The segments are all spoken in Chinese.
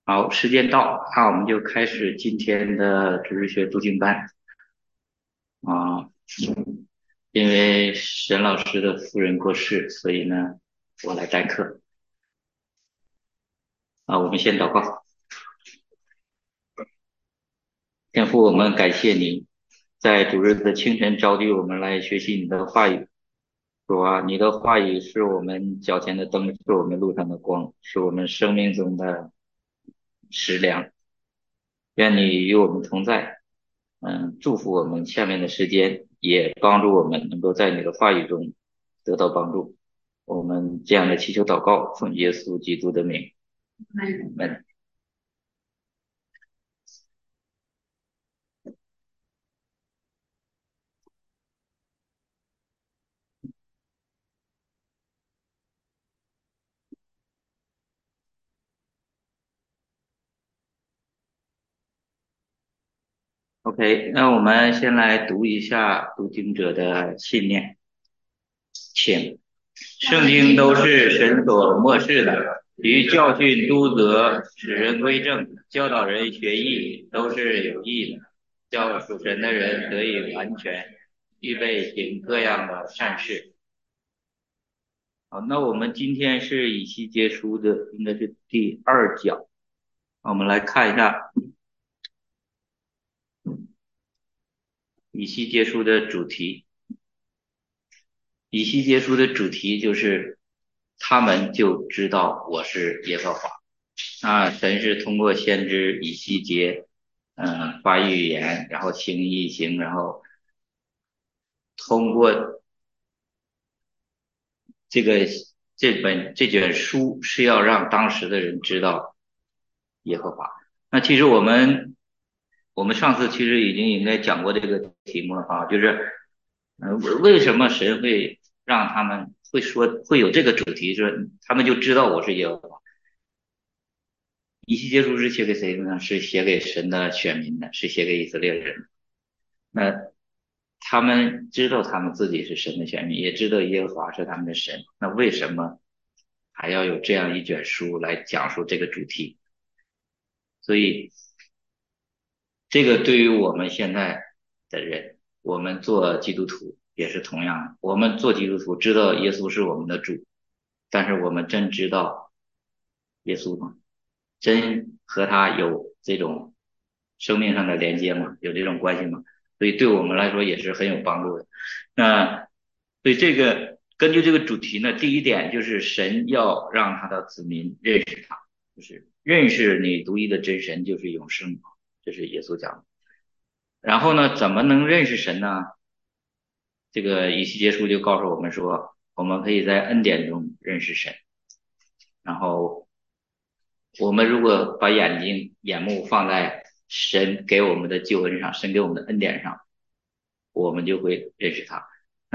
好，时间到，那我们就开始今天的知识学读经班啊。因为沈老师的夫人过世，所以呢，我来代课啊。我们先祷告。天父，我们感谢你，在主日的清晨召集我们来学习你的话语。主啊，你的话语是我们脚前的灯，是我们路上的光，是我们生命中的食粮。愿你与我们同在，祝福我们下面的时间，也帮助我们能够在你的话语中得到帮助。我们这样的祈求祷告，奉耶稣基督的名，阿门。OK，那我们先来读一下读经者的信念，请。圣经都是神所默示的，于教训、督责、使人归正、教导人学艺，都是有益的，叫属神的人得以完全，预备行各样的善事。好，那我们今天是以西结书的，应该是第二讲。我们来看一下以西结书的主题。以西结书的主题就是他们就知道我是耶和华。神是通过先知以西结，发预言，然后行异行，然后通过这个这卷书是要让当时的人知道耶和华。那其实我们上次其实已经应该讲过这个题目了啊，就是为什么神会让他们会说会有这个主题，就是他们就知道我是耶和华。以西结书是写给谁的呢？是写给神的选民的，是写给以色列人的。那他们知道他们自己是神的选民，也知道耶和华是他们的神，那为什么还要有这样一卷书来讲述这个主题？所以这个对于我们现在的人，我们做基督徒也是同样的。我们做基督徒知道耶稣是我们的主，但是我们真知道耶稣吗？真和他有这种生命上的连接吗？有这种关系吗？所以对我们来说也是很有帮助的。那所以这个根据这个主题呢，第一点就是神要让他的子民认识他，就是认识你独一的真神就是永生，这是耶稣讲的。然后呢，怎么能认识神呢？这个以西结书就告诉我们说，我们可以在恩典中认识神。然后我们如果把眼目放在神给我们的救恩上，神给我们的恩典上，我们就会认识他。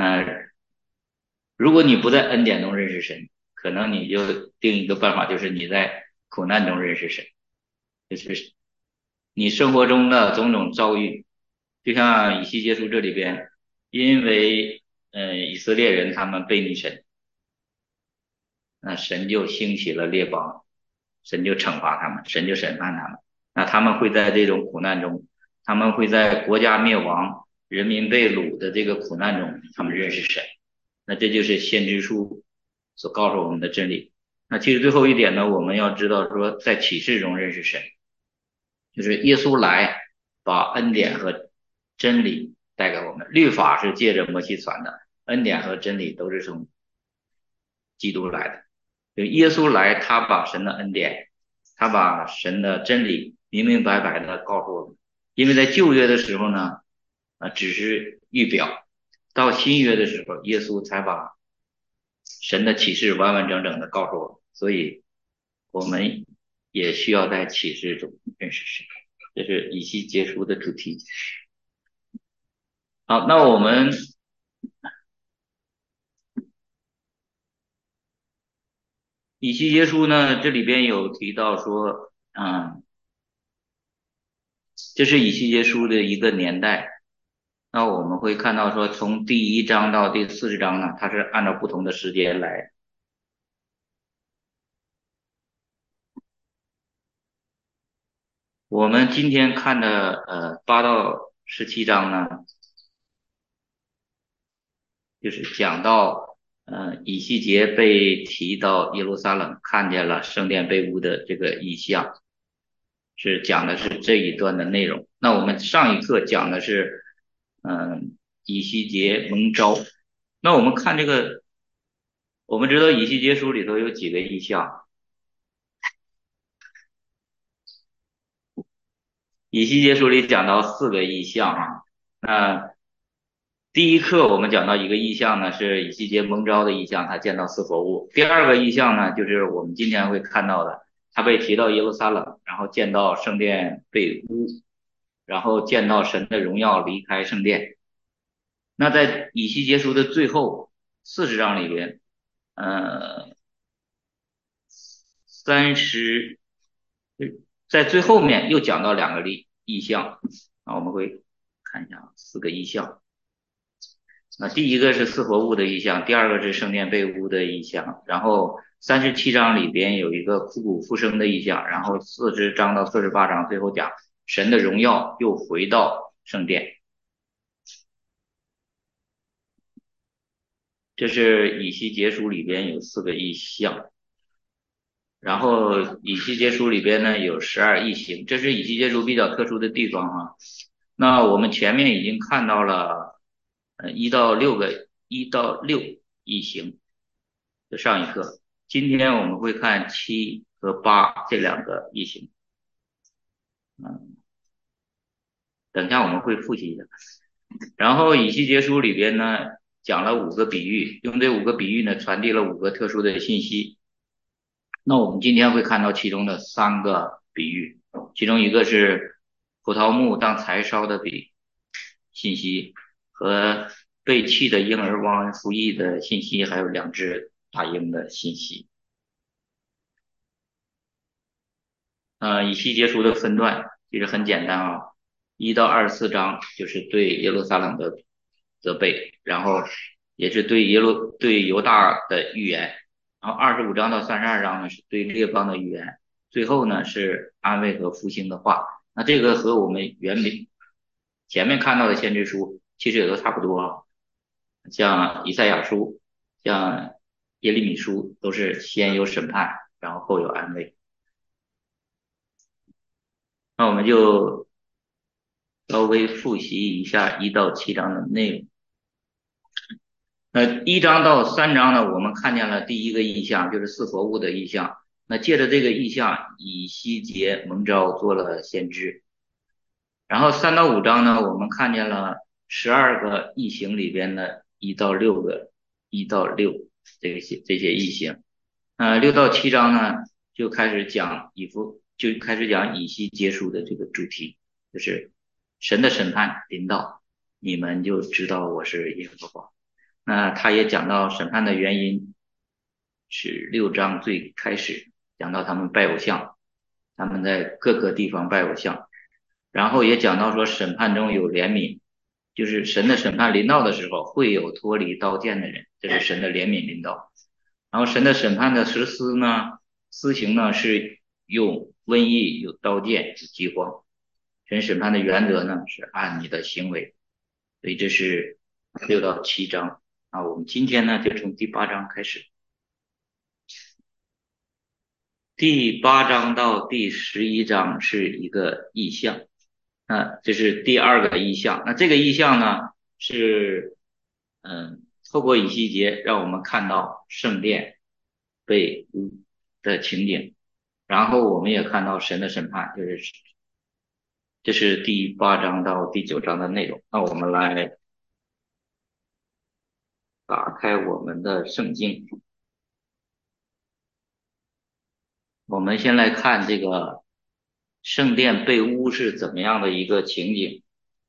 如果你不在恩典中认识神，可能你就定一个办法，就是你在苦难中认识神，就是你生活中的种种遭遇，就像以西结书这里边，因为以色列人他们背逆神，那神就兴起了列邦，神就惩罚他们，神就审判他们。那他们会在这种苦难中，他们会在国家灭亡、人民被掳的这个苦难中，他们认识神。那这就是先知书所告诉我们的真理。那其实最后一点呢，我们要知道说，在启示中认识神，就是耶稣来把恩典和真理带给我们。律法是借着摩西传的，恩典和真理都是从基督来的。就耶稣来，他把神的恩典，他把神的真理明明白白的告诉我们。因为在旧约的时候呢，只是预表，到新约的时候，耶稣才把神的启示完完整整的告诉我们。所以，我们也需要在启示中认识神。这是以西结书的主题。好，那我们以西结书呢，这里边有提到说，这是以西结书的一个年代。那我们会看到说，从第一章到第40章呢，它是按照不同的时间来。 我们今天看的8到17章呢，就是讲到以西结被提到耶路撒冷，看见了圣殿被污的这个异象，讲的是这一段的内容。那我们上一课讲的是以西结蒙召。那我们看这个，我们知道以西结书里头有几个异象。以西结书里讲到4个异象啊。那第一课我们讲到一个异象呢，是以西结蒙召的异象，他见到四活物。第二个异象呢，就是我们今天会看到的，他被提到耶路撒冷，然后见到圣殿被污，然后见到神的荣耀离开圣殿。那在以西结书的最后40章里边，呃，30，在最后面又讲到2个异象。啊，我们会看一下4个异象。那第一个是四活物的意象，第二个是圣殿被污的意象，然后37章里边有一个枯骨复生的意象，然后40章到48章最后讲神的荣耀又回到圣殿。这是以西结书里边有4个异象，然后以西结书里边呢有12异形，这是以西结书比较特殊的地方啊。那我们前面已经看到了1到6异形，就上一课。今天我们会看7和8这2个异形。等一下我们会复习一下。然后以西结书里边呢讲了5个比喻，用这5个比喻呢传递了5个特殊的信息。那我们今天会看到其中的3个比喻，其中一个是葡萄木当柴烧的信息，和被弃的婴儿忘恩负义的信息，还有2只大鹰的信息。以西结书的分段其实很简单啊，1到24章就是对耶路撒冷的责备，然后也是对犹大的预言，然后25章到32章呢是对列邦的预言，最后呢是安慰和复兴的话。那这个和我们前面看到的先知书其实也都差不多啊，像以赛亚书、像耶利米书都是先有审判，然后后有安慰。那我们就稍微复习一下1到7章的内容。那1章到3章呢，我们看见了第一个意象，就是四活物的意象。那借着这个意象，以西结蒙召做了先知。然后3到5章呢，我们看见了12个异形里边的1到6这些异形。6到7章呢，就开始讲以西结书的这个主题，就是神的审判临到，你们就知道我是耶和华。那他也讲到审判的原因，是6章最开始讲到他们拜偶像，他们在各个地方拜偶像，然后也讲到说审判中有怜悯，就是神的审判临到的时候会有脱离刀剑的人，这是神的怜悯临到。然后神的审判的施行呢是用瘟疫、有刀剑、有饥荒。神审判的原则呢是按你的行为，所以这是6到7章。啊，我们今天呢就从第8章开始，第8章到第11章是一个意象。这是第2个意象。那这个意象呢是透过以西结让我们看到圣殿被污的情景，然后我们也看到神的审判，这是第8章到第9章的内容。那我们来打开我们的圣经，我们先来看这个圣殿被污是怎么样的一个情景。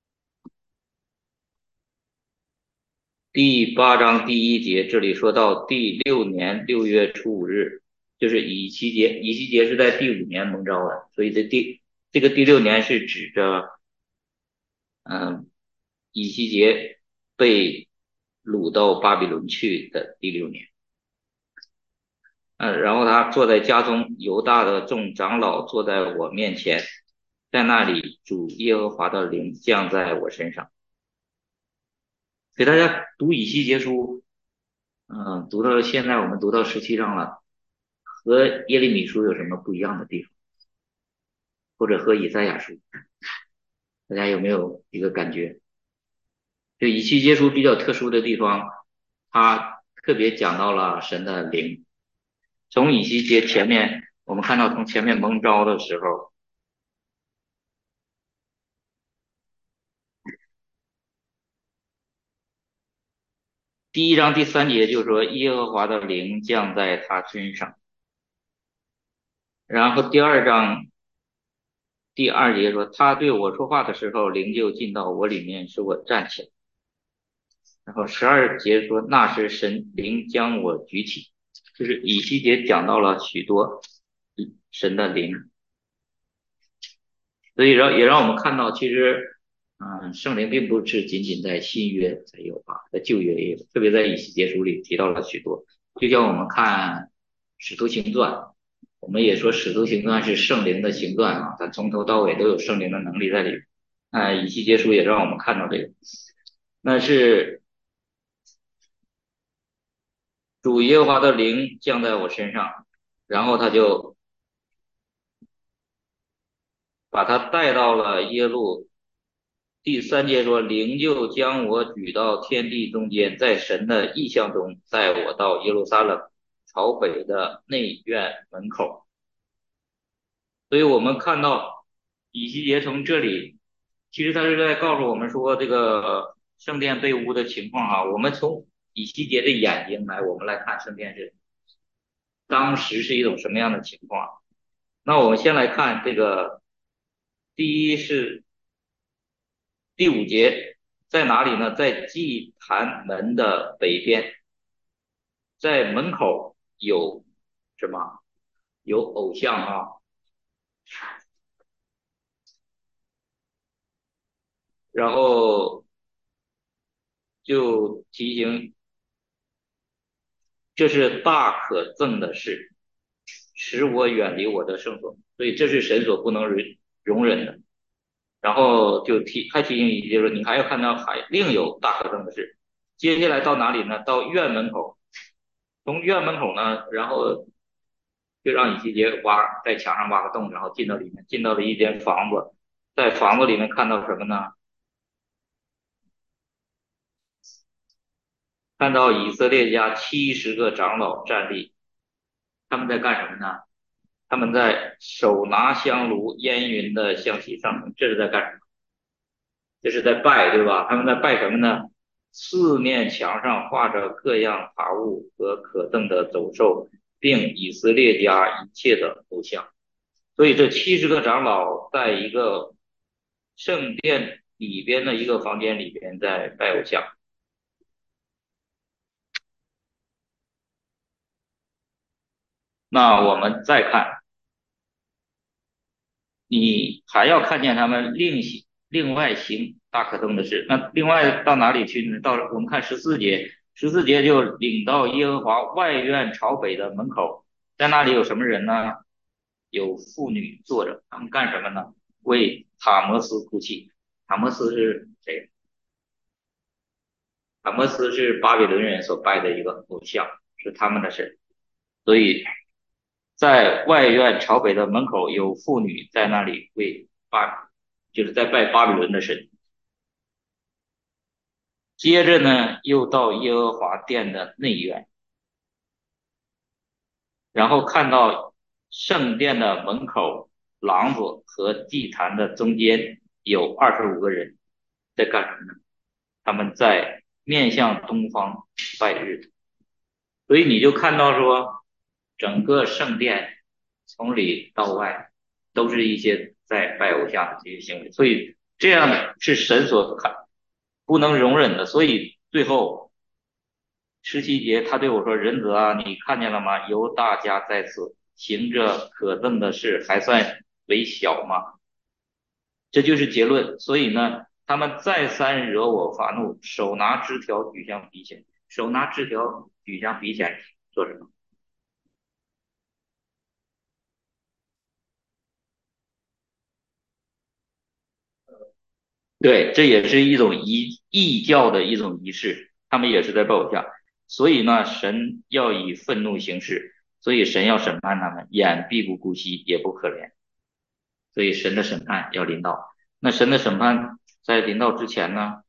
第8章第1节，这里说到第6年6月初5日，就是以西结。以西结是在第5年蒙召的，所以这个第6年是指着以西结被掳到巴比伦去的第6年。然后他坐在家中，犹大的众长老坐在我面前， 在那里主耶和华的灵降在我身上。给大家读以西结书，读到现在我们读到17章了，和耶利米书有什么不一样的地方？或者和以赛亚书，大家有没有一个感觉？就以西结书比较特殊的地方，它特别讲到了神的灵。从以西结前面，我们看到从前面蒙召的时候，第1章第3节就说耶和华的灵降在他身上，然后第2节说他对我说话的时候，灵就进到我里面，使我站起来。然后12节说那时神灵将我举起，就是以西结讲到了许多神的灵，所以也让我们看到，其实，圣灵并不是仅仅在新约才有啊，在旧约也有，特别在以西结书里提到了许多。就像我们看使徒行传，我们也说使徒行传是圣灵的行传啊，它从头到尾都有圣灵的能力在里面。以西结书也让我们看到这个，那是主耶和华的灵降在我身上，然后他就把他带到了耶路。第3节说，灵就将我举到天地中间，在神的意象中带我到耶路撒冷朝北的内院门口。所以我们看到以西结从这里，其实他是在告诉我们说这个圣殿被污的情况啊。我们从以西结的眼睛来，我们来看圣殿是当时是一种什么样的情况。那我们先来看这个，第一是第5节在哪里呢？在祭坛门的北边，在门口有什么？有偶像啊，然后就提醒这是大可憎的事，使我远离我的圣所，所以这是神所不能容忍的。然后还提醒你，就是说你还要看到还另有大可憎的事。接下来到哪里呢？到院门口，从院门口呢，然后就让以西结在墙上挖个洞，然后进到里面，进到了一间房子，在房子里面看到什么呢？看到以色列家70个长老站立，他们在干什么呢？他们在手拿香炉，烟云的向西上升，这是在干什么？这是在拜，对吧？他们在拜什么呢？四面墙上画着各样爬物和可憎的走兽，并以色列家一切的偶像。所以这70个长老在一个圣殿里边的一个房间里边在拜偶像。那我们再看，你还要看见他们另外行大可憎的事。那另外到哪里去呢？到我们看十四节就领到耶和华外院朝北的门口，在那里有什么人呢？有妇女坐着，他们干什么呢？为塔摩斯哭泣。塔摩斯是谁？塔摩斯是巴比伦人所拜的一个偶像，是他们的神。所以在外院朝北的门口有妇女在那里就是在拜巴比伦的神。接着呢，又到耶和华殿的内院，然后看到圣殿的门口廊子和祭坛的中间有25个人在干什么呢？他们在面向东方拜日。所以你就看到说，整个圣殿从里到外都是一些在拜偶像的这些行为，所以这样是神所不能容忍的。所以最后17节他对我说：“人子啊，你看见了吗？犹大家在此行着可憎的事，还算为小吗？”这就是结论。所以呢，他们再三惹我发怒，手拿枝条举向鼻前，手拿枝条举向鼻前做什么？ 对，这也是一种异教的一种仪式，他们也是在拜偶像。所以呢，神要以愤怒行事，所以神要审判他们，眼必不顾惜，也不可怜。所以神的审判要临到。那神的审判在临到之前呢，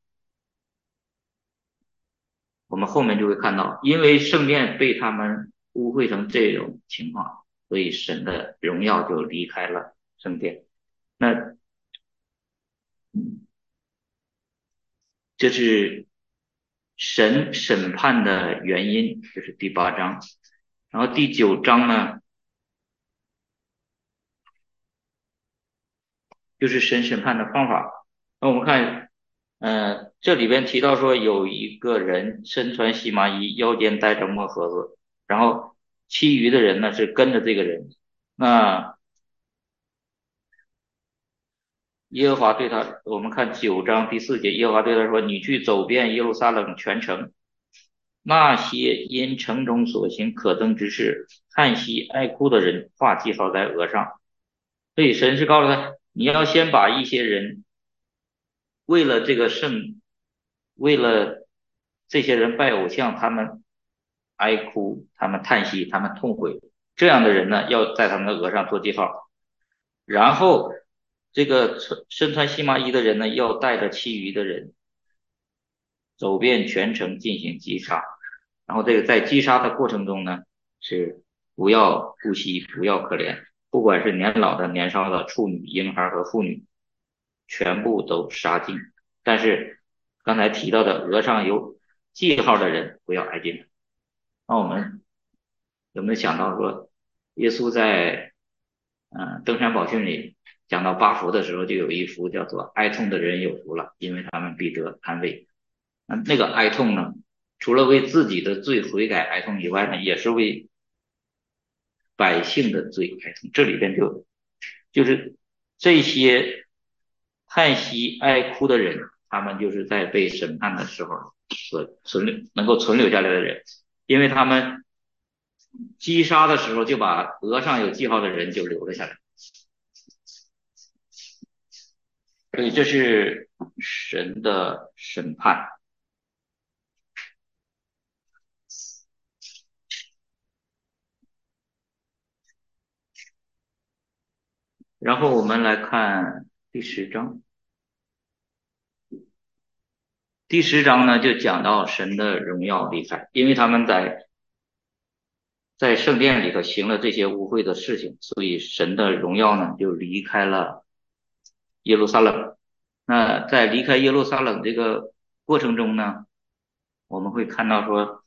我们后面就会看到，因为圣殿被他们污秽成这种情况，所以神的荣耀就离开了圣殿。那这是神审判的原因，这是第八章。然后第九章呢，就是神审判的方法。那我们看，这里边提到说有一个人身穿细麻衣，腰间带着墨盒子，然后其余的人呢是跟着这个人。那耶和华对他，我们看9章第4节，耶和华对他说：“你去走遍耶路撒冷全城，那些因城中所行可憎之事叹息哀哭的人，画记号在额上。”所以神是告诉他，你要先把一些人为了这个圣，为了这些人拜偶像，他们哀哭，他们叹息，他们痛悔，这样的人呢，要在他们的额上做记号。然后这个身穿细麻衣的人呢，要带着其余的人走遍全城进行击杀。然后这个在击杀的过程中呢，是不要顾惜，不要可怜，不管是年老的、年少的、处女、婴孩和妇女，全部都杀尽。但是刚才提到的额上有记号的人，不要挨近。那我们有没有想到说，耶稣在登山宝训里讲到八福的时候，就有一福叫做哀痛的人有福了，因为他们必得安慰。那个哀痛呢，除了为自己的罪悔改哀痛以外呢，也是为百姓的罪哀痛。这里边就是这些叹息哀哭的人，他们就是在被审判的时候所能够存留下来的人，因为他们击杀的时候就把额上有记号的人就留了下来。所以这是神的审判。然后我们来看第10章。第10章呢，就讲到神的荣耀离开，因为他们在圣殿里头行了这些污秽的事情，所以神的荣耀呢就离开了耶路撒冷。那在离开耶路撒冷这个过程中呢，我们会看到说，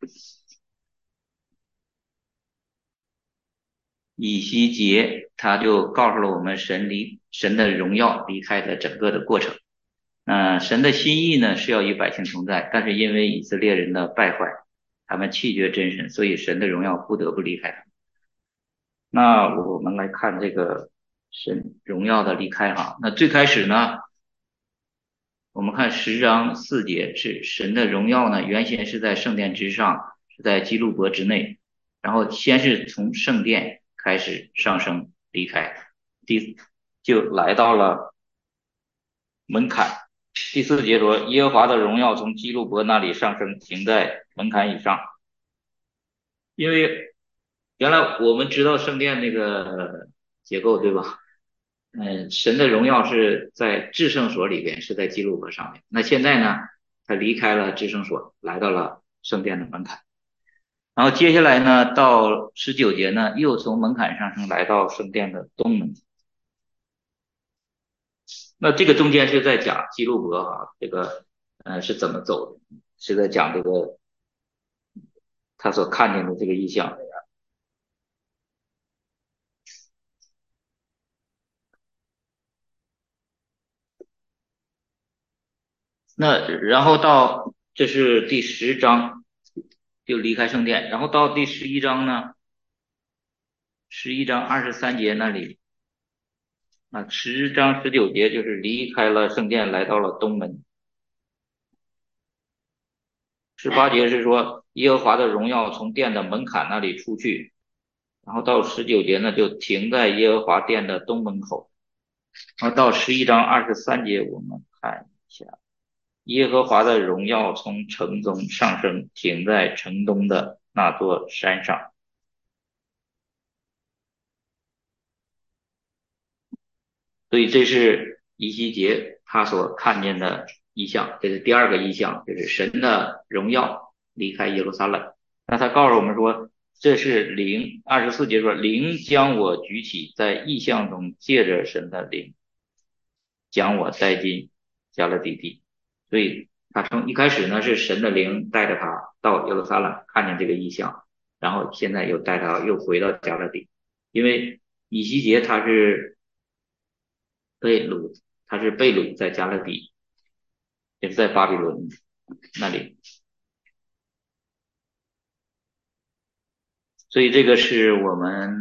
以西结他就告诉了我们神的荣耀离开的整个的过程。神的心意呢是要与百姓同在，但是因为以色列人的败坏，他们弃绝真神，所以神的荣耀不得不离开他们。那我们来看这个神荣耀的离开哈。那最开始呢，我们看10章4节是神的荣耀呢，原先是在圣殿之上，是在基路伯之内，然后先是从圣殿开始上升离开，第就来到了门槛。第4节说，耶和华的荣耀从基路伯那里上升，停在门槛以上。因为原来我们知道圣殿那个结构，对吧？神的荣耀是在至圣所里边，是在基路伯上面。那现在呢，他离开了至圣所，来到了圣殿的门槛。然后接下来呢，到19节呢，又从门槛上升，来到圣殿的东门。那这个中间是在讲基路伯哈，这个是怎么走的，是在讲这个他所看见的这个意象。那然后到这是第10章就离开圣殿，然后到第11章呢，11章23节那里10章19节就是离开了圣殿，来到了东门。18节是说耶和华的荣耀从殿的门槛那里出去，然后到19节呢就停在耶和华殿的东门口。然后到11章23节，我们看一下，耶和华的荣耀从城中上升，停在城东的那座山上。所以这是以西结他所看见的异象，这是第二个异象，就是神的荣耀离开耶路撒冷。那他告诉我们说，这是灵，24节说，灵将我举起，在异象中借着神的灵将我带进加勒底地。所以他从一开始呢是神的灵带着他到耶路撒冷看见这个异象，然后现在又带他又回到加勒底，因为以西结他是被掳，他是被掳在加勒底，也是在巴比伦那里，所以这个是我们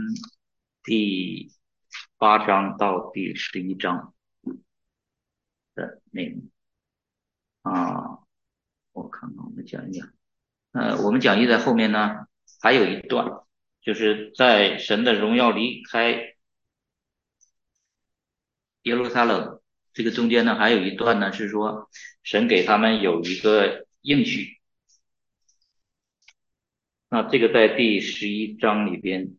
第8章到第11章的内容啊。我看看我们讲一讲，我们讲义在后面呢，还有一段，就是在神的荣耀离开耶路撒冷这个中间呢，还有一段呢是说神给他们有一个应许。那这个在第11章里边，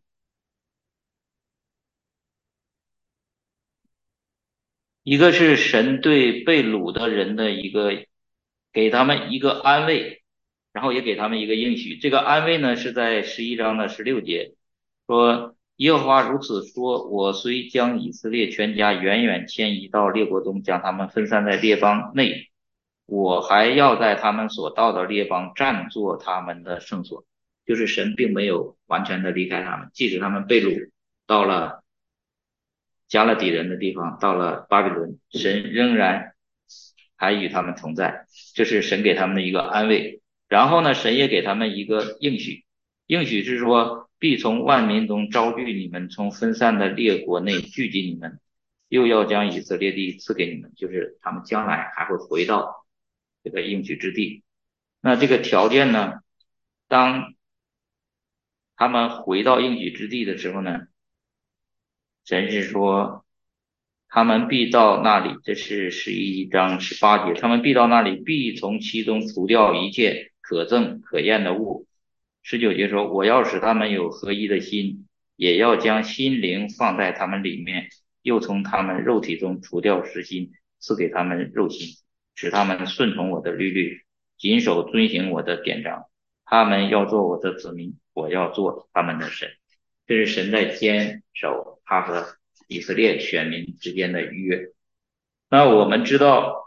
一个是神对被掳的人的一个给他们一个安慰，然后也给他们一个应许。这个安慰呢是在11章的16节，说耶和华如此说：我虽将以色列全家远远迁移到列国中，将他们分散在列邦内，我还要在他们所到的列邦占作他们的圣所。就是神并没有完全的离开他们，即使他们被掳到了加勒底人的地方，到了巴比伦，神仍然还与他们同在，这是神给他们的一个安慰。然后呢，神也给他们一个应许，应许是说必从万民中招聚你们，从分散的列国内聚集你们，又要将以色列地赐给你们，就是他们将来还会回到这个应许之地。那这个条件呢，当他们回到应许之地的时候呢，神是说，他们必到那里，这是11章18节，他们必到那里，必从其中除掉一切可憎可厌的物。19节说，我要使他们有合一的心，也要将心灵放在他们里面，又从他们肉体中除掉实心，赐给他们肉心，使他们顺从我的律律，谨守遵行我的典章。他们要做我的子民，我要做他们的神。这是神在坚守他和以色列选民之间的约。那我们知道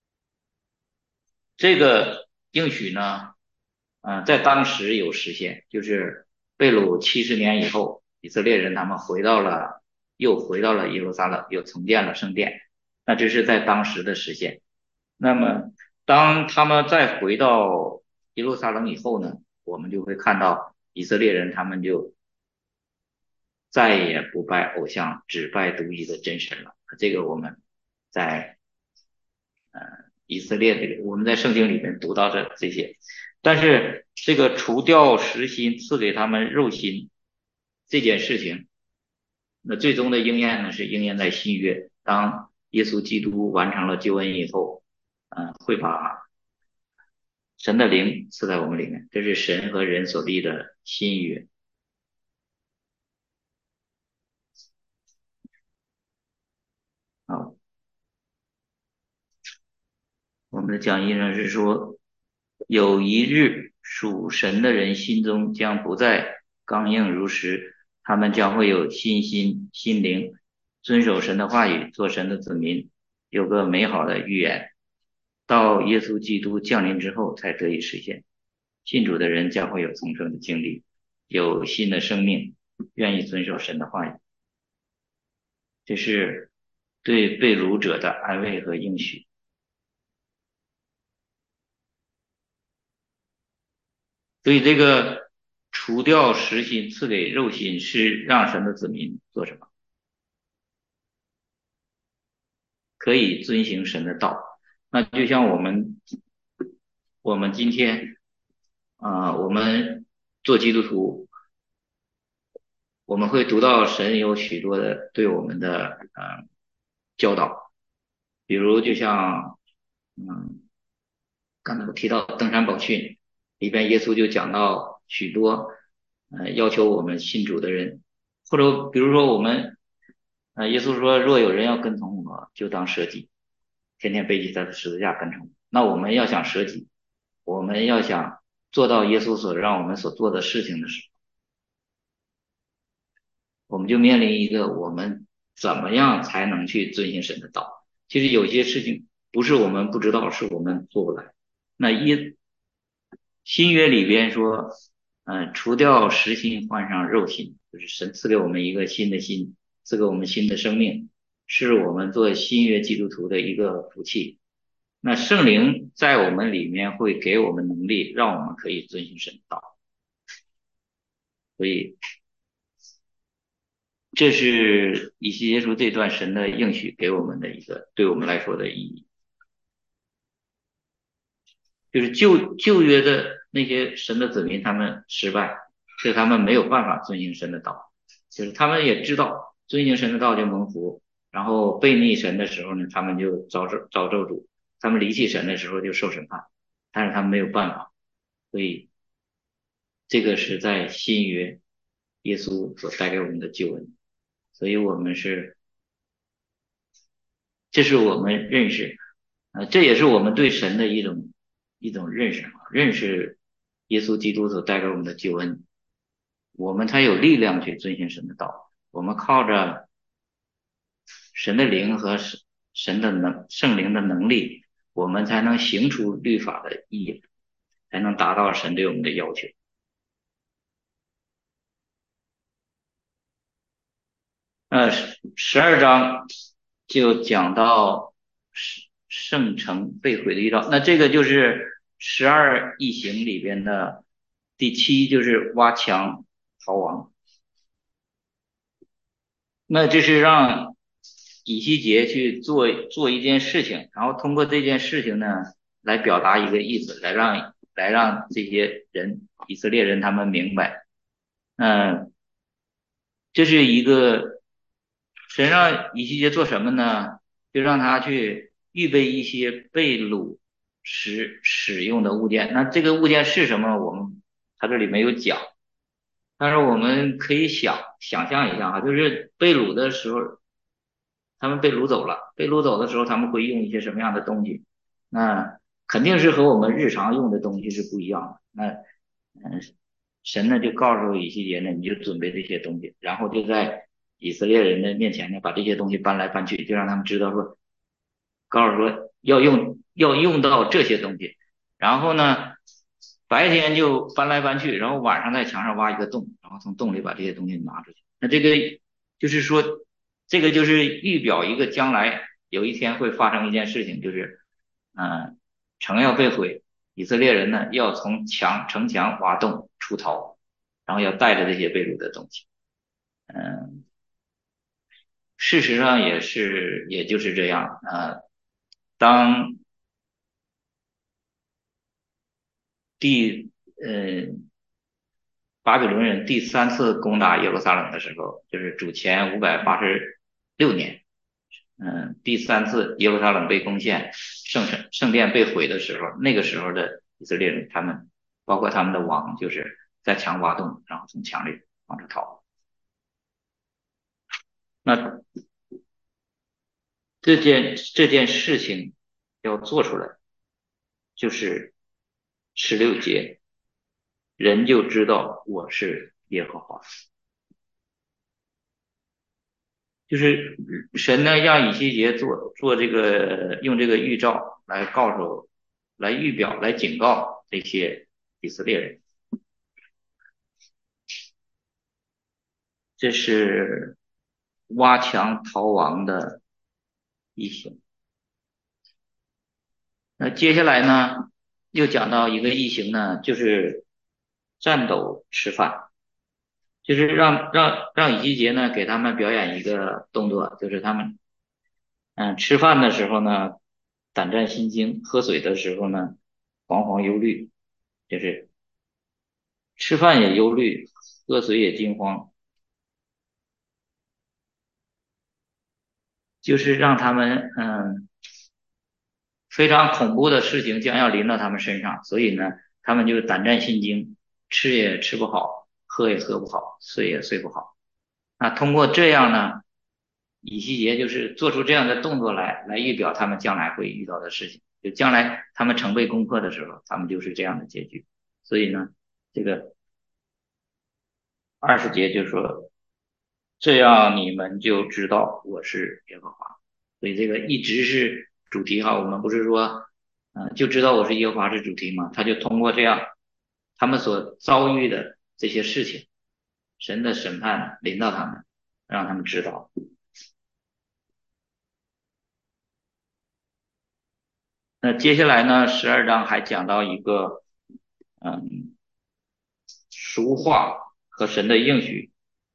这个应许呢，在当时有实现，就是被掳70年以后，以色列人他们又回到了耶路撒冷，又重建了圣殿。那这是在当时的实现。那么当他们再回到耶路撒冷以后呢，我们就会看到以色列人他们就再也不拜偶像，只拜独一的真神了。这个我们在以色列这个我们在圣经里面读到这些，但是这个除掉实心，赐给他们肉心这件事情，那最终的应验呢是应验在新约，当耶稣基督完成了救恩以后，会把神的灵赐在我们里面，这是神和人所立的新约。好，我们的讲义呢是说，有一日属神的人心中将不再刚硬如石，他们将会有信心、心灵，遵守神的话语，做神的子民，有个美好的预言。到耶稣基督降临之后才得以实现。信主的人将会有重生的经历，有新的生命，愿意遵守神的话语。这是对被掳者的安慰和应许。所以这个除掉实心，赐给肉心，是让神的子民做什么？可以遵行神的道。那就像我们今天我们做基督徒，我们会读到神有许多的对我们的教导，比如就像嗯，刚才我提到登山宝训里边，耶稣就讲到许多要求我们信主的人，或者比如说我们耶稣说，若有人要跟从我，就当舍己，天天背起他的十字架跟从我。那我们要想舍己，我们要想做到耶稣所让我们所做的事情的时候，我们就面临一个我们怎么样才能去遵行神的道。其实有些事情不是我们不知道，是我们做不来。那新约里边说，除掉实心，换上肉心，就是神赐给我们一个新的心，赐给我们新的生命，是我们做新约基督徒的一个福气。那圣灵在我们里面会给我们能力，让我们可以遵行神的道。所以这是以西结书这段神的应许给我们的一个对我们来说的意义，就是旧约的那些神的子民，他们失败，所以他们没有办法遵行神的道，就是他们也知道遵行神的道就蒙福，然后背逆神的时候呢，他们就遭咒诅，他们离弃神的时候就受审判，但是他们没有办法，所以这个是在新约耶稣所带给我们的救恩，所以我们是这是我们认识，这也是我们对神的一种认识啊，认识耶稣基督所带给我们的救恩，我们才有力量去遵循神的道。我们靠着神的灵和神的圣灵的能力，我们才能行出律法的意义，才能达到神对我们的要求。12章就讲到圣城被毁的预兆，那这个就是12异形里边的第七，就是挖墙逃亡。那这是让以西结去做一件事情，然后通过这件事情呢，来表达一个意思，来让这些人以色列人他们明白，嗯，这是一个神让以西结做什么呢？就让他去预备一些被掳时使用的物件。那这个物件是什么？他这里没有讲，但是我们可以想象一下啊，就是被掳的时候，他们被掳走了，被掳走的时候，他们会用一些什么样的东西？那肯定是和我们日常用的东西是不一样的。那神呢就告诉以西结呢，你就准备这些东西，然后就在以色列人的面前呢，把这些东西搬来搬去，就让他们知道说，告诉说要用到这些东西，然后呢，白天就搬来搬去，然后晚上在墙上挖一个洞，然后从洞里把这些东西拿出去。那这个就是说，这个就是预表一个将来有一天会发生一件事情，就是城要被毁，以色列人呢要从城墙挖洞出逃，然后要带着这些被掳的东西。嗯，事实上也就是这样。当第巴比伦人第三次攻打耶路撒冷的时候，就是主前586年，第三次耶路撒冷被攻陷，圣殿被毁的时候，那个时候的以色列人，他们包括他们的王，就是在墙挖洞，然后从墙里往出逃。那这件事情要做出来，就是16节，人就知道我是耶和华。就是神呢让以西结做这个，用这个预兆来告诉、来预表、来警告这些以色列人，这是挖墙逃亡的异形。那接下来呢，又讲到一个异形呢，就是战斗吃饭，就是让以西结呢给他们表演一个动作，就是他们吃饭的时候呢，胆战心惊；喝水的时候呢，惶惶忧虑。就是吃饭也忧虑，喝水也惊慌，就是让他们非常恐怖的事情将要临到他们身上，所以呢，他们就胆战心惊，吃也吃不好，喝也喝不好，睡也睡不好。那通过这样呢，以西结就是做出这样的动作来预表他们将来会遇到的事情，就将来他们成被攻破的时候，他们就是这样的结局。所以呢，这个20节就说，这样你们就知道我是耶和华。所以这个一直是主题哈，我们不是说，就知道我是耶和华是主题嘛，他就通过这样他们所遭遇的这些事情，神的审判临到他们，让他们知道。那接下来呢，12章还讲到一个，嗯，俗话和神的应许。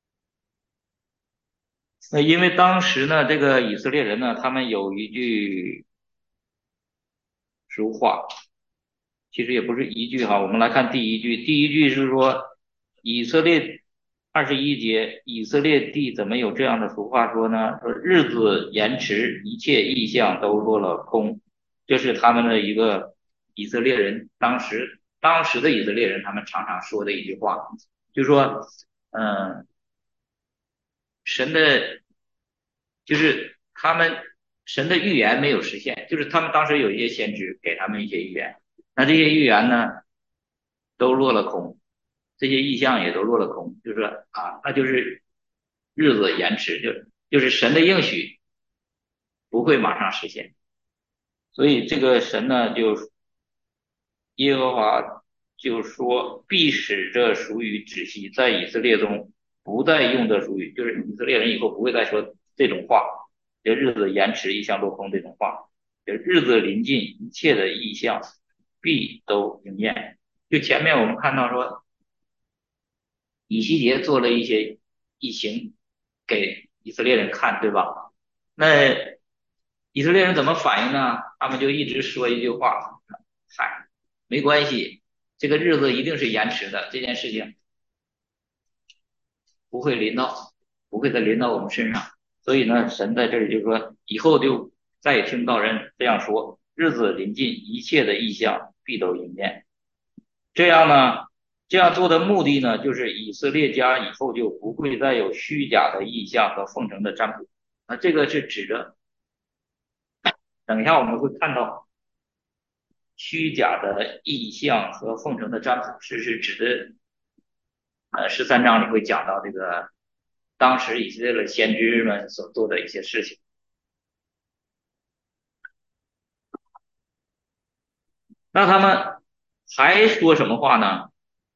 那因为当时呢，这个以色列人呢，他们有一句俗话，其实也不是一句哈，我们来看第一句。第一句是说，以色列21节，以色列地怎么有这样的俗话说呢？说日子延迟，一切异象都落了空。这是他们的一个以色列人当时的以色列人他们常常说的一句话，就说，嗯，神的，就是他们神的预言没有实现，就是他们当时有一些先知给他们一些预言，那这些预言呢都落了空，这些意象也都落了空，就是说那就是日子延迟，就是神的应许不会马上实现，所以这个神呢耶和华就说必使这俗语止息，在以色列中不再用这俗语，就是以色列人以后不会再说这种话，这日子延迟，异象落空这种话，就日子临近，一切的异象必都应验。就前面我们看到说，以西结做了一些异形给以色列人看，对吧？那以色列人怎么反应呢？他们就一直说一句话：嗨，没关系，这个日子一定是延迟的，这件事情不会临到，不会再临到我们身上。所以呢，神在这里就说，以后就再也听不到人这样说，日子临近，一切的异象必都应验。这样呢，这样做的目的呢，就是以色列家以后就不会再有虚假的异象和奉承的占卜。那这个是指着，等一下我们会看到虚假的意象和奉承的占卜是指的13章里会讲到这个当时以色列的先知们所做的一些事情。那他们还说什么话呢？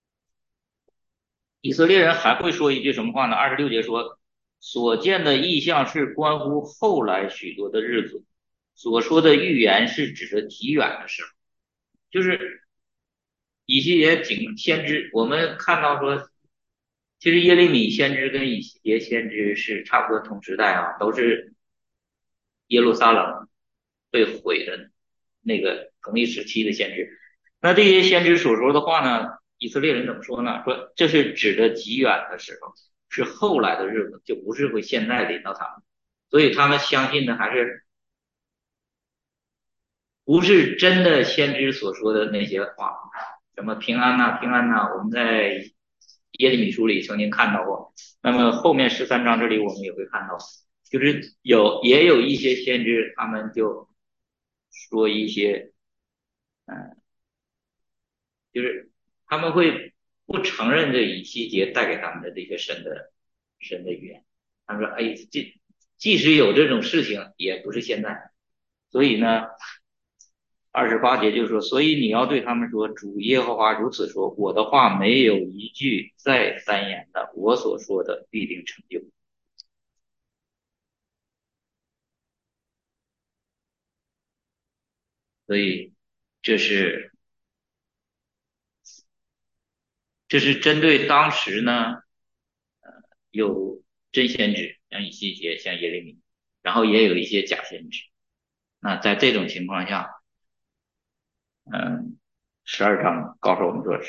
以色列人还会说一句什么话呢？26节说，所见的异象是关乎后来许多的日子，所说的预言是指着极远的时候，就是以西结警先知，我们看到说，其实耶利米先知跟以西结先知是差不多同时代啊，都是耶路撒冷被毁的那个同一时期的先知。那这些先知所说的话呢，以色列人怎么说呢？说这是指的极远的时候，是后来的日子，就不是会现在临到他们，所以他们相信的还是不是真的先知所说的那些话，什么平安呐、平安呐、我们在耶利米书里曾经看到过。那么后面13章这里我们也会看到，就是也有一些先知，他们就说一些，嗯，就是他们会不承认这以西结带给他们的这些神的语言。他们说，哎，即使有这种事情，也不是现在。所以呢，28节就说，所以你要对他们说，主耶和华如此说，我的话没有一句再三言的，我所说的必定成就。所以这是这是针对当时呢有真先知，像以西结，像耶利米，然后也有一些假先知。那在这种情况下，嗯，12章告诉我们说，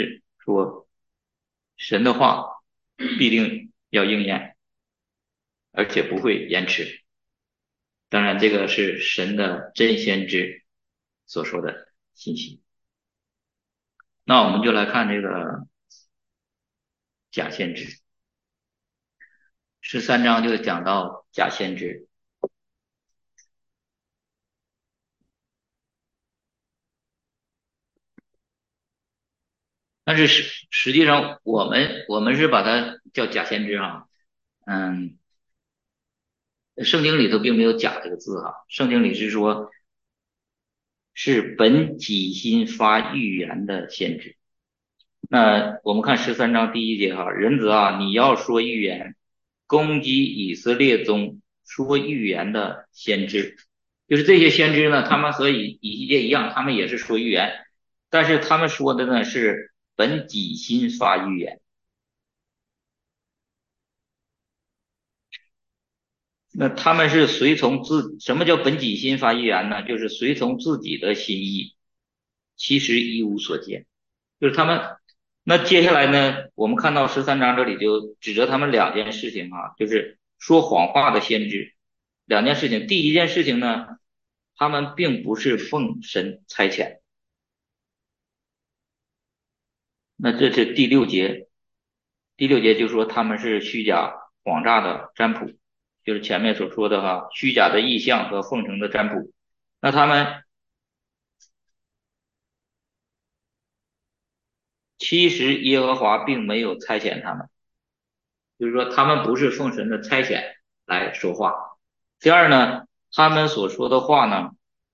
神的话必定要应验，而且不会延迟。当然，这个是神的真先知所说的信息。那我们就来看这个假先知，13章就讲到假先知。但是实际上我们是把它叫假先知哈，嗯，圣经里头并没有假这个字哈，圣经里是说是本己心发预言的先知。那我们看13章第1节哈，人子啊，你要说预言，攻击以色列中说预言的先知，就是这些先知呢，他们和以西结一样，他们也是说预言，但是他们说的呢是本己心发预言。那他们是随从什么叫本己心发预言呢？就是随从自己的心意，其实一无所见。就是他们，那接下来呢，我们看到13章这里就指责他们两件事情啊，就是说谎话的先知，两件事情。第一件事情呢，他们并不是奉神差遣。那这是第六节就说他们是虚假谎诈的占卜，就是前面所说的哈，虚假的意象和奉承的占卜。那他们其实耶和华并没有差遣他们，就是说他们不是奉神的差遣来说话。第二呢，他们所说的话呢，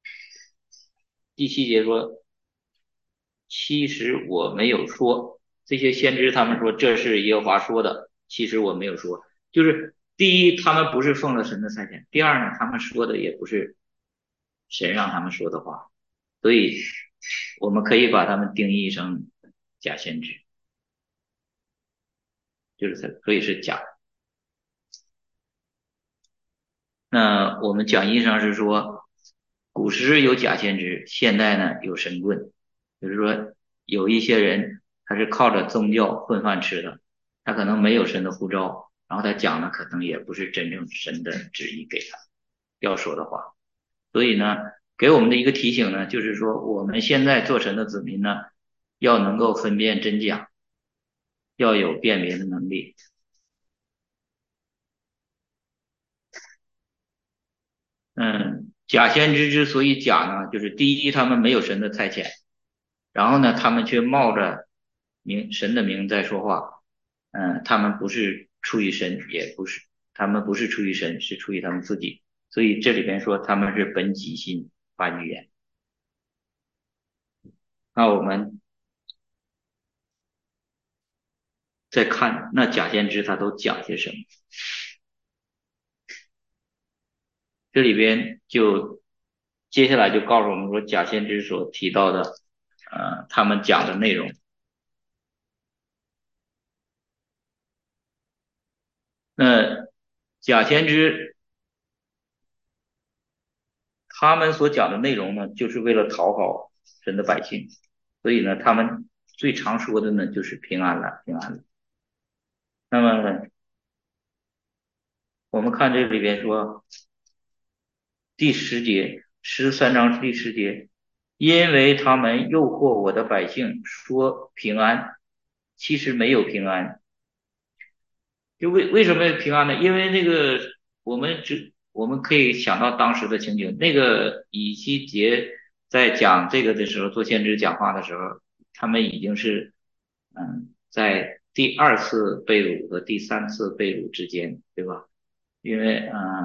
第7节说，其实我没有说，这些先知他们说这是耶和华说的，其实我没有说。就是第一，他们不是奉了神的差遣；第二呢，他们说的也不是神让他们说的话，所以我们可以把他们定义成假先知，所以是假的。那我们讲义上是说，古时有假先知，现代呢有神棍，就是说有一些人他是靠着宗教混饭吃的，他可能没有神的呼召，然后他讲的可能也不是真正神的旨意给他要说的话，所以呢，给我们的一个提醒呢，就是说我们现在做神的子民呢，要能够分辨真假，要有辨别的能力。假先知之所以假呢，就是第一，他们没有神的差遣。然后呢，他们却冒着神的名在说话，他们不是出于神，也不是，他们不是出于神，是出于他们自己。所以这里边说他们是本己心发预言。那我们再看那假先知他都讲些什么，这里边就接下来就告诉我们说假先知所提到的，他们讲的内容。那假先知他们所讲的内容呢，就是为了讨好神的百姓，所以呢，他们最常说的呢就是平安了，平安了。那么我们看这里边说第10节，13章第10节，因为他们诱惑我的百姓说平安，其实没有平安。就为什么平安呢？因为那个我们可以想到当时的情景，那个以西结在讲这个的时候，做先知讲话的时候，他们已经是在第二次被掳和第三次被掳之间，对吧？因为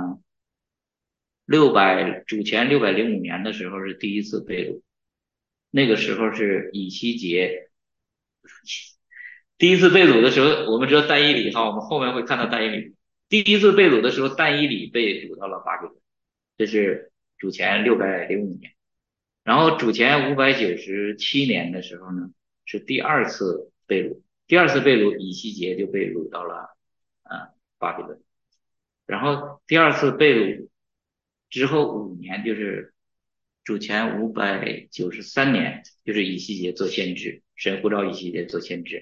主前605年的时候是第一次被掳，那个时候是以西结第一次被掳的时候，我们知道但以理哈，我们后面会看到但以理。第一次被掳的时候，但以理被掳到了巴比伦，这是主前605年。然后主前597年的时候呢，是第二次被掳。第二次被掳，以西结就被掳到了巴比伦。然后第二次被掳之后5年，就是主前593年，就是以西结做先知，神呼召以西结做先知。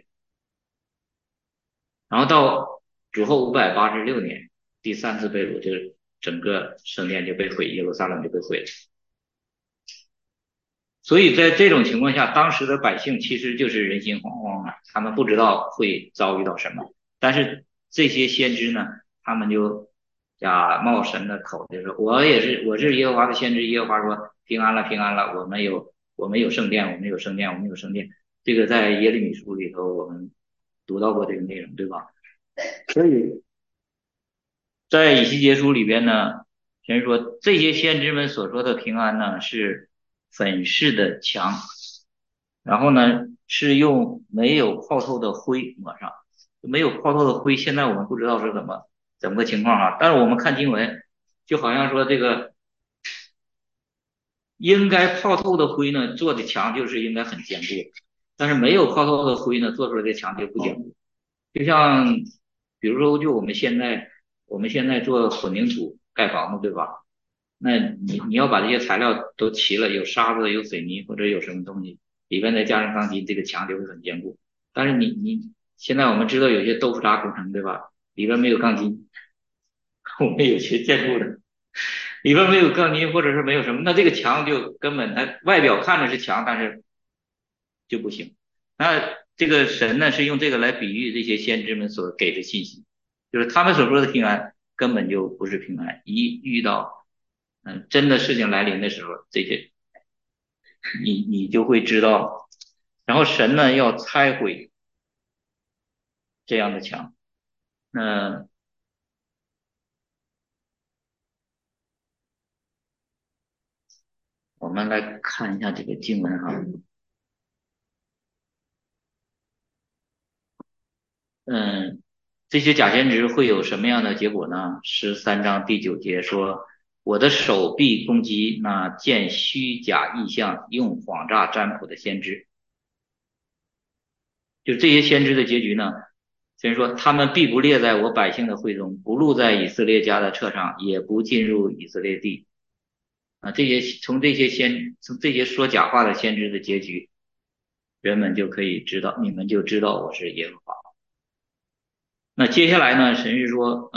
然后到主后586年，第三次被掳，就是整个圣殿就被毁，耶路撒冷就被毁了。 所以在这种情况下，当时的百姓其实就是人心惶惶的，他们不知道会遭遇到什么。但是这些先知呢，他们就假冒神的口，就说我是耶和华的先知，耶和华说平安了平安了，我们有圣殿，我们有圣殿，我们有圣殿。这个在耶利米书里头我们读到过这个内容，对吧？所以在以西结书里边呢，神说这些先知们所说的平安呢，是粉饰的墙，然后呢是用没有泡透的灰抹上，没有泡透的灰，现在我们不知道是怎么个情况啊？但是我们看经文，就好像说这个应该泡透的灰呢，做的墙就是应该很坚固，但是没有泡透的灰呢，做出来的墙就不坚固。就像比如说，就我们现在做混凝土盖房子，对吧？那你要把这些材料都齐了，有沙子，有水泥或者有什么东西，里边再加上钢筋，这个墙就会很坚固。但是你现在我们知道有些豆腐渣工程，对吧？里边没有钢筋，我们有学建筑的，里边没有钢筋或者是没有什么，那这个墙就根本它外表看着是墙，但是就不行。那这个神呢是用这个来比喻这些先知们所给的信息，就是他们所说的平安根本就不是平安，一遇到真的事情来临的时候，这些你就会知道，然后神呢要拆毁这样的墙。那我们来看一下这个经文哈，嗯，这些假先知会有什么样的结果呢？13章第9节说：“我的手臂攻击那见虚假异象、用谎诈占卜的先知。”就这些先知的结局呢？所以说，他们必不列在我百姓的会中，不录在以色列家的册上，也不进入以色列地。啊，从这些说假话的先知的结局，人们就可以知道，你们就知道我是耶和华。那接下来呢？神是说，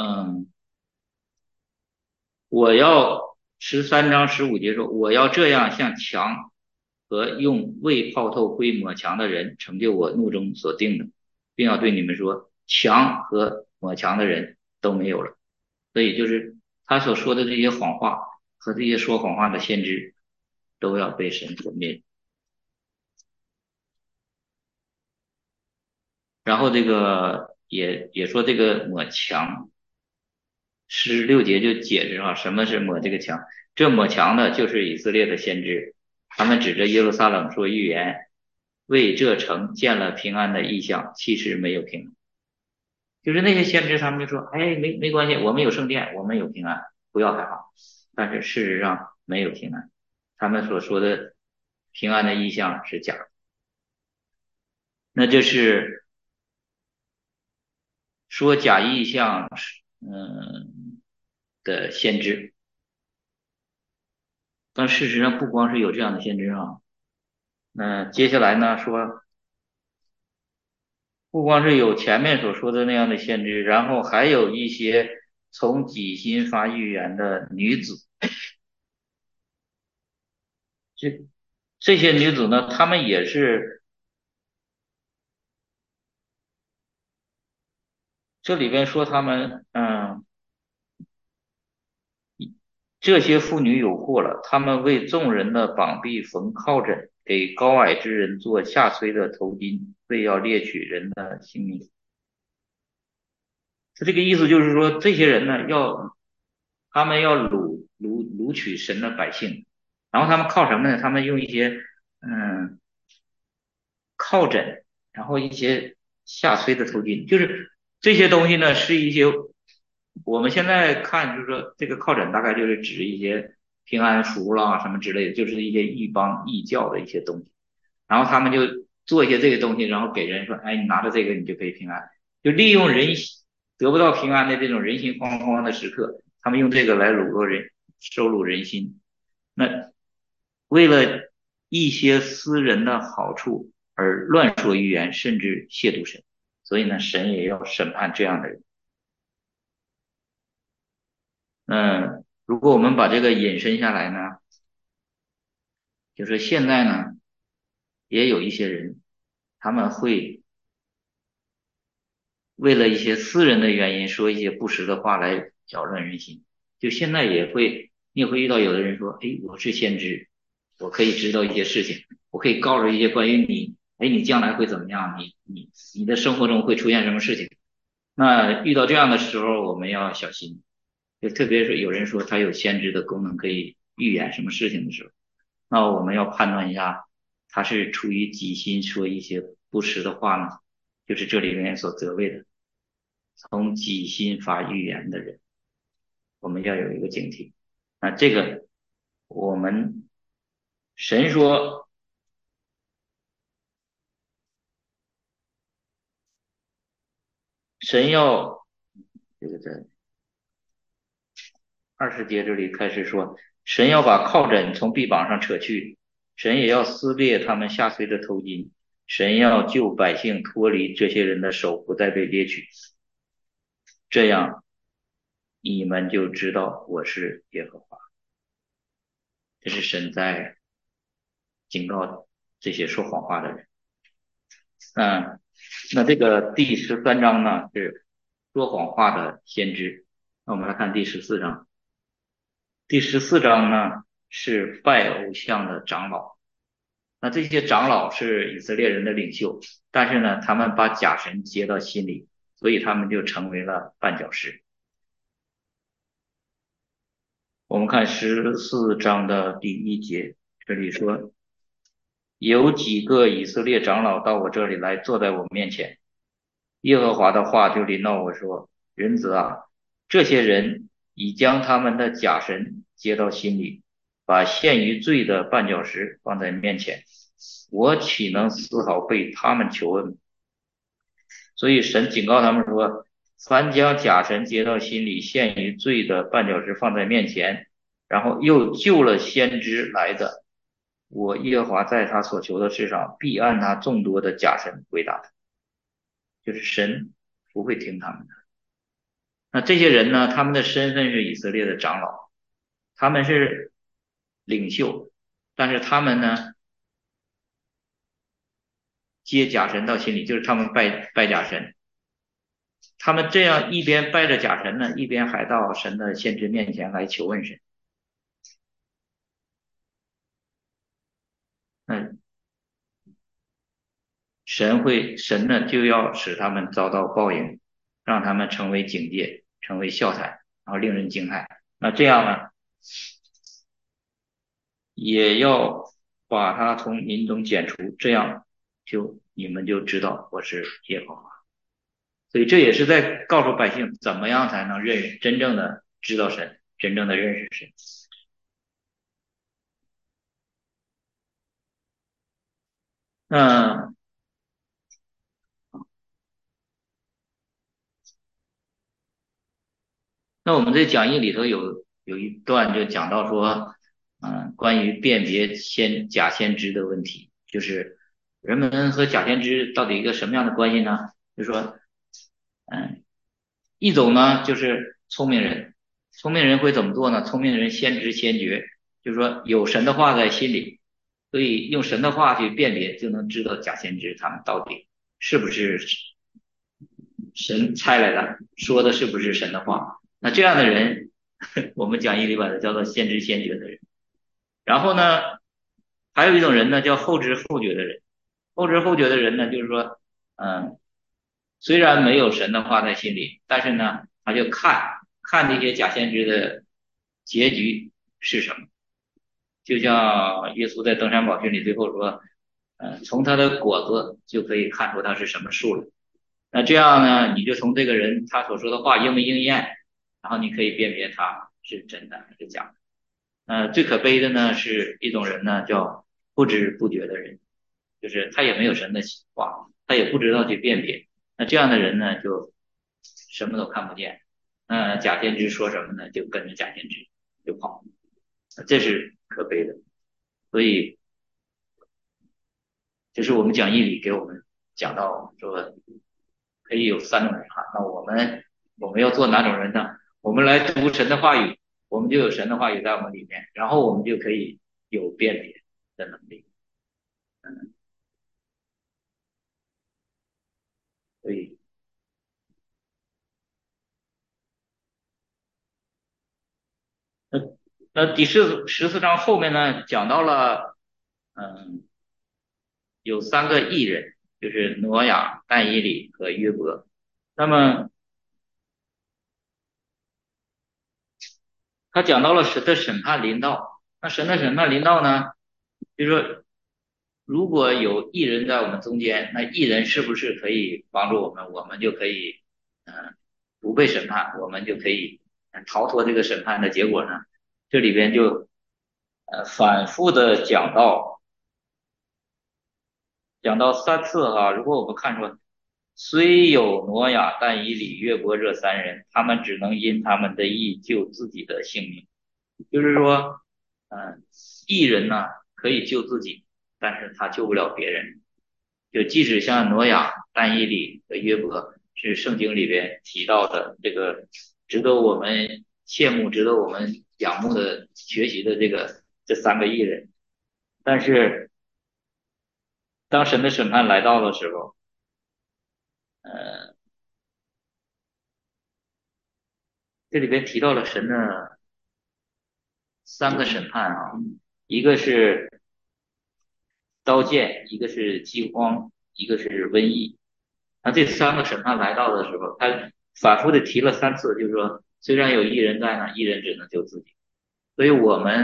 我要13章15节说，我要这样向墙和用未泡透灰抹墙的人成就我怒中所定的，并要对你们说，墙和抹墙的人都没有了。所以就是他所说的这些谎话和这些说谎话的先知都要被神所灭。然后这个也说这个抹墙16节就解释啊，什么是抹这个墙？这抹墙的就是以色列的先知，他们指着耶路撒冷说预言，为这城建了平安的意象，其实没有平安。就是那些先知，他们就说，哎，没关系，我们有圣殿，我们有平安，不要害怕。但是事实上没有平安，他们所说的平安的意象是假的。那就是说假意象，的先知。但事实上不光是有这样的先知啊，那接下来呢说，不光是有前面所说的那样的先知，然后还有一些从己心发预言的女子。这这些女子呢，她们也是这里边说她们，这些妇女有祸了，她们为众人的膀臂缝靠枕，给高矮之人做下垂的头巾，为要猎取人的性命。他这个意思就是说，这些人呢，他们要掳取神的百姓，然后他们靠什么呢？他们用一些嗯靠枕，然后一些下垂的头巾，就是这些东西呢，是一些我们现在看，就是说这个靠枕大概就是指一些平安符啦什么之类的，就是一些异邦异教的一些东西，然后他们就做一些这个东西，然后给人说，哎，你拿着这个你就可以平安，就利用人得不到平安的这种人心惶惶的时刻，他们用这个来收拢人心。那为了一些私人的好处而乱说预言，甚至亵渎神，所以呢，神也要审判这样的人。如果我们把这个引申下来呢， 就是现在呢，也有一些人，他们会为了一些私人的原因说一些不实的话来搅乱人心。就现在也会，你也会遇到有的人说，哎，我是先知，我可以知道一些事情，我可以告诉一些关于你，哎，你将来会怎么样，你的生活中会出现什么事情。那遇到这样的时候，我们要小心。就特别是有人说他有先知的功能，可以预言什么事情的时候，那我们要判断一下，他是出于己心说一些不实的话呢，就是这里面所责备的，从己心发预言的人，我们要有一个警惕。那这个我们神说，神要这个在20节这里开始说，神要把靠枕从臂膀上扯去，神也要撕裂他们下垂的头巾，神要救百姓脱离这些人的手，不再被猎取。这样你们就知道我是耶和华。这是神在警告这些说谎话的人。嗯，那这个第13章呢是说谎话的先知。那我们来看第14章。第14章呢是拜偶像的长老。那这些长老是以色列人的领袖，但是呢，他们把假神接到心里，所以他们就成为了绊脚石。我们看14章的第1节，这里说，有几个以色列长老到我这里来，坐在我面前。耶和华的话就临到我说：人子啊，这些人已将他们的假神接到心里，把陷于罪的绊脚石放在面前，我岂能丝毫被他们求问？所以神警告他们说：凡将假神接到心里，陷于罪的绊脚石放在面前，然后又救了先知来的，我耶和华在他所求的事上，必按他众多的假神回答他。就是神不会听他们的。那这些人呢，他们的身份是以色列的长老，他们是领袖，但是他们呢接假神到心里，就是他们拜假神。他们这样一边拜着假神呢，一边还到神的先知面前来求问神。那神呢就要使他们遭到报应，让他们成为警戒，成为笑谈，然后令人惊骇。那这样呢，也要把他从民中剪除，这样你们就知道我是耶和华。所以这也是在告诉百姓，怎么样才能真正的知道神，真正的认识神。那我们这讲义里头有一段就讲到说，关于辨别假先知的问题，就是人们和假先知到底一个什么样的关系呢？就是说，嗯，一种呢就是聪明人，聪明人会怎么做呢？聪明人先知先觉，就是说有神的话在心里，所以用神的话去辨别，就能知道假先知他们到底是不是神差来的，说的是不是神的话。那这样的人，我们讲义里把它叫做先知先觉的人。然后呢，还有一种人呢，叫后知后觉的人。后知后觉的人呢，就是说，嗯，虽然没有神的话在心里，但是呢，他就看这些假先知的结局是什么。就像耶稣在登山宝训里最后说，从他的果子就可以看出他是什么树了。那这样呢，你就从这个人他所说的话应不应验，然后你可以辨别他是真的还是假的。最可悲的呢是一种人呢叫不知不觉的人，就是他也没有神的话，他也不知道去辨别。那这样的人呢就什么都看不见。那假先知说什么呢，就跟着假先知就跑，这是可悲的。所以这是我们讲义里给我们讲到说可以有3种人哈。那我们要做哪种人呢？我们来读神的话语，我们就有神的话语在我们里面，然后我们就可以有辨别。 的能力。嗯，所以那第14章后面呢，讲到了嗯有3个异人，就是挪亚、但以理和约伯。那么他讲到了神的审判临到，那神的审判临到呢，就是说如果有异人在我们中间，那异人是不是可以帮助我们？我们就可以不被审判，我们就可以逃脱这个审判的结果呢？这里边就反复的讲到3次哈。如果我们看出，虽有挪亚、但以理、约伯这3人，他们只能因他们的义救自己的性命。就是说，义人呢可以救自己，但是他救不了别人。就即使像挪亚、但以理和约伯是圣经里边提到的这个值得我们羡慕、值得我们仰慕的学习的这3个艺人，但是当神的审判来到的时候，呃，这里边提到了神的3个审判啊，一个是刀剑，一个是饥荒，一个是瘟疫。那这3个审判来到的时候，他反复的提了3次，就是说，虽然有一人在呢，一人只能救自己。所以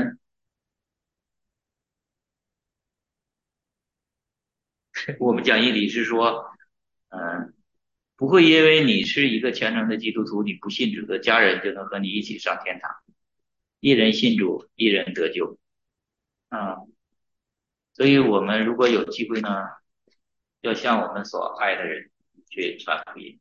我们讲义理是说，嗯、不会因为你是一个虔诚的基督徒，你不信主的家人就能和你一起上天堂。一人信主，一人得救。嗯，所以我们如果有机会呢，要向我们所爱的人去传福音。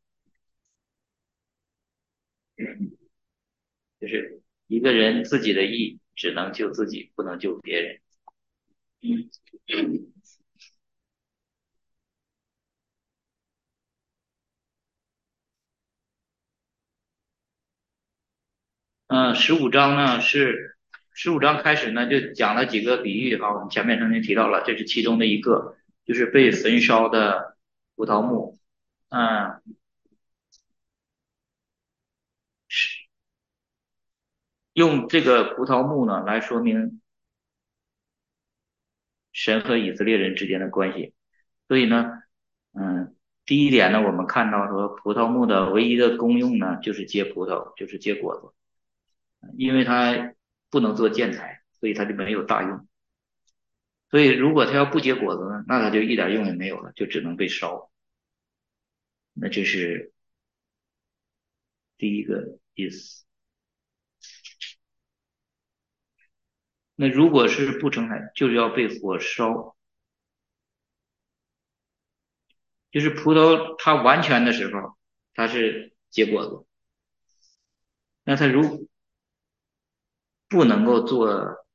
就是一个人自己的义只能救自己，不能救别人。15章呢15章开始呢就讲了几个比喻哈，我们前面曾经提到了，这是其中的一个，就是被焚烧的葡萄木。嗯，是用这个葡萄木呢来说明神和以色列人之间的关系。所以呢，第一点呢，我们看到说葡萄木的唯一的功用呢，就是结葡萄，就是结果子，因为它不能做建材，所以它就没有大用。所以如果它要不结果子呢，那它就一点用也没有了，就只能被烧。那这是第一个意思。那如果是不成材，就是要被火烧，就是葡萄它完全的时候，它是结果子，那它如不能够做，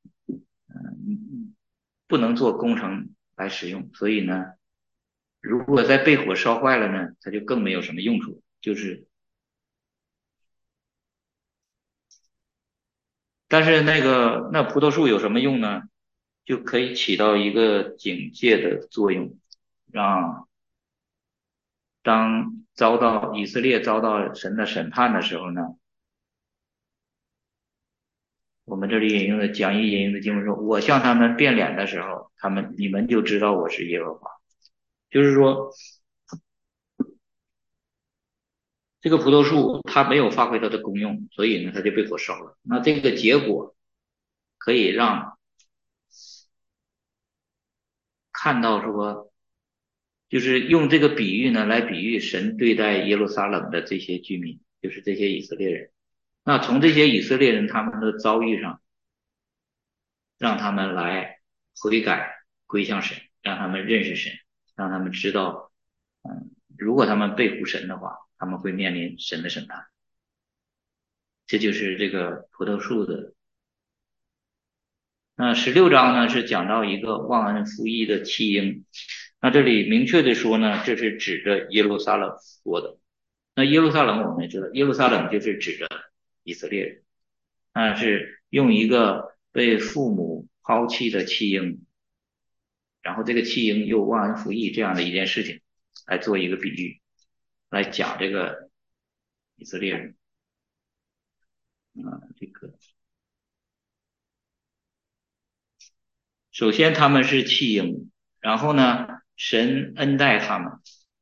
不能做工程来使用，所以呢，如果再被火烧坏了呢，它就更没有什么用处。就是，但是那葡萄树有什么用呢？就可以起到一个警戒的作用，让当以色列遭到神的审判的时候呢，我们这里引用的讲义引用的经文说：“我向他们变脸的时候，你们就知道我是耶和华。”就是说，这个葡萄树它没有发挥它的功用，所以呢，它就被火烧了。那这个结果可以让看到说，就是用这个比喻呢来比喻神对待耶路撒冷的这些居民，就是这些以色列人。那从这些以色列人他们的遭遇上，让他们来悔改归向神，让他们认识神，让他们知道，如果他们背负神的话，他们会面临神的审判。这就是这个葡萄树的。那16章呢是讲到一个忘恩负义的弃婴。那这里明确的说呢，这是指着耶路撒冷说的。那耶路撒冷我们也知道，耶路撒冷就是指着以色列人，是用一个被父母抛弃的弃婴然后这个弃婴又忘恩负义这样的一件事情来做一个比喻，来讲这个以色列人。这个首先他们是弃婴，然后呢，神恩待他们，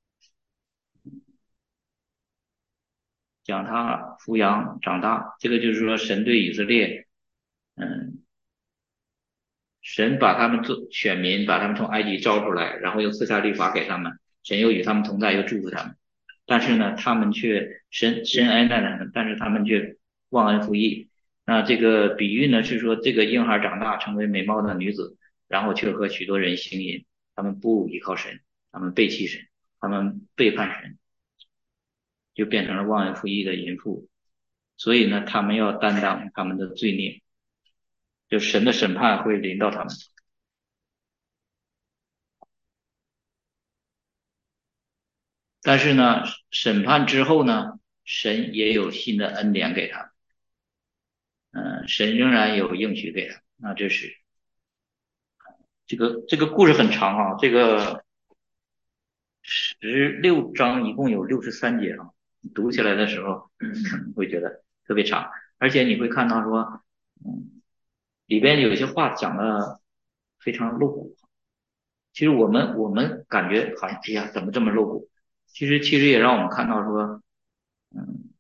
将他抚养长大。这个就是说，神对以色列，嗯，神把他们做选民，把他们从埃及招出来，然后又赐下律法给他们，神又与他们同在，又祝福他们。但是呢，他们却神恩待他们，但是他们却忘恩负义。那这个比喻呢，是说这个婴孩长大成为美貌的女子，然后却和许多人行淫，他们不依靠神，他们背弃神，他们背叛神，就变成了忘恩负义的淫妇。所以呢，他们要担当他们的罪孽，就神的审判会临到他们。但是呢，审判之后呢，神也有新的恩典给他，神仍然有应许给他。那这是这个故事很长啊，这个16章一共有63节啊，你读起来的时候可能会觉得特别长，而且你会看到说，里边有些话讲的非常露骨。其实我们感觉好像，哎呀，怎么这么露骨？其实也让我们看到说，嗯，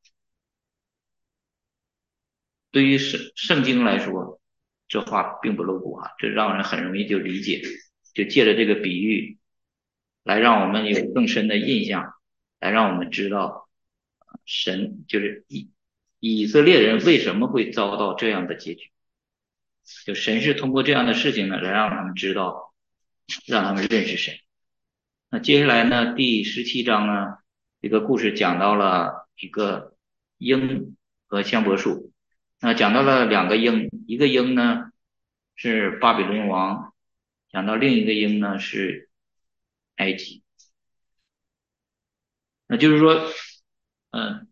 对于圣经来说，这话并不露骨啊，这让人很容易就理解，就借着这个比喻来让我们有更深的印象，来让我们知道神就是以色列人为什么会遭到这样的结局，就神是通过这样的事情呢，来让他们知道，让他们认识神。那接下来呢，第17章呢，这个故事讲到了一个鹰和香柏树。那讲到了两个鹰，一个鹰呢是巴比伦王，讲到另一个鹰呢是埃及。那就是说，嗯，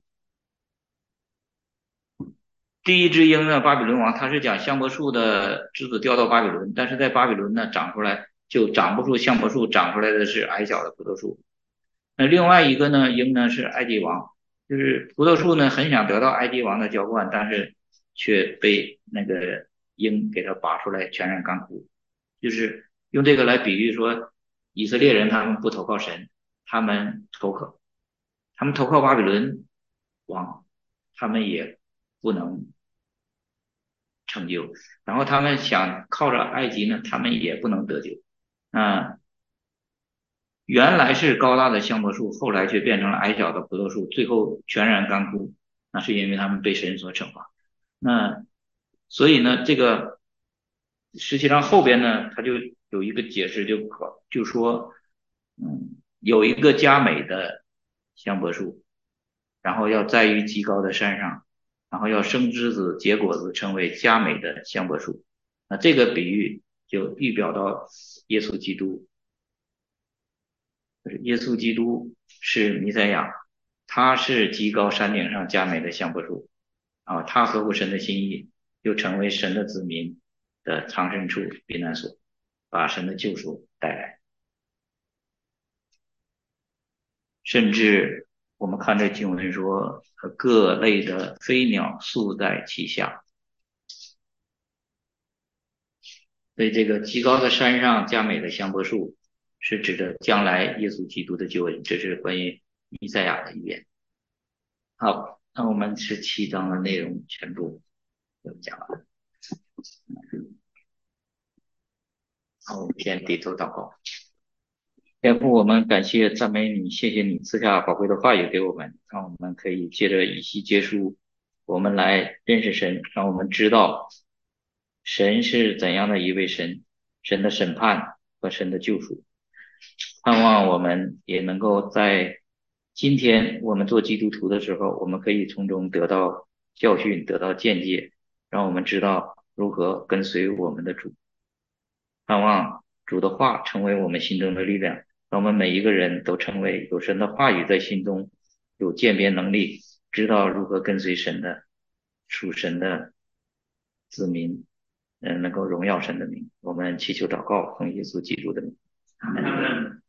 第一只鹰呢，巴比伦王，他是讲香柏树的枝子掉到巴比伦，但是在巴比伦呢长出来就长不出香柏树，长出来的是矮小的葡萄树。那另外一个呢，鹰呢是埃及王，就是葡萄树呢很想得到埃及王的浇灌，但是却被那个鹰给它拔出来，全然干枯。就是用这个来比喻说，以色列人他们不投靠神，他们投靠巴比伦王，他们也不能成就。然后他们想靠着埃及呢，他们也不能得救。啊，原来是高大的香柏树，后来却变成了矮小的葡萄树，最后全然干枯。那是因为他们被神所惩罚。那所以呢，这个实际上后边呢，他就有一个解释就说，有一个佳美的香柏树，然后要栽于极高的山上，然后要生枝子结果子，成为佳美的香柏树。那这个比喻就预表到耶稣基督，就是耶稣基督是弥赛亚，他是极高山顶上佳美的香柏树啊，他合乎神的心意，又成为神的子民的藏身处、避难所，把神的救赎带来。甚至我们看这经文说，各类的飞鸟宿在其下，所以这个极高的山上佳美的香柏树，是指着将来耶稣基督的救恩，这是关于弥赛亚的预言。好，那我们17章的内容全部都讲完了。好，我们先低头祷告。天父，我们感谢赞美你，谢谢你赐下宝贵的话语给我们，让我们可以借着以西结书，我们来认识神，让我们知道神是怎样的一位神，神的审判和神的救赎。盼望我们也能够在今天我们做基督徒的时候，我们可以从中得到教训，得到见解，让我们知道如何跟随我们的主。盼望主的话成为我们心中的力量，让我们每一个人都成为有神的话语在心中，有鉴别能力，知道如何跟随神的属神的子民。 能够荣耀神的名。我们祈求祷告，奉耶稣基督的名，阿门。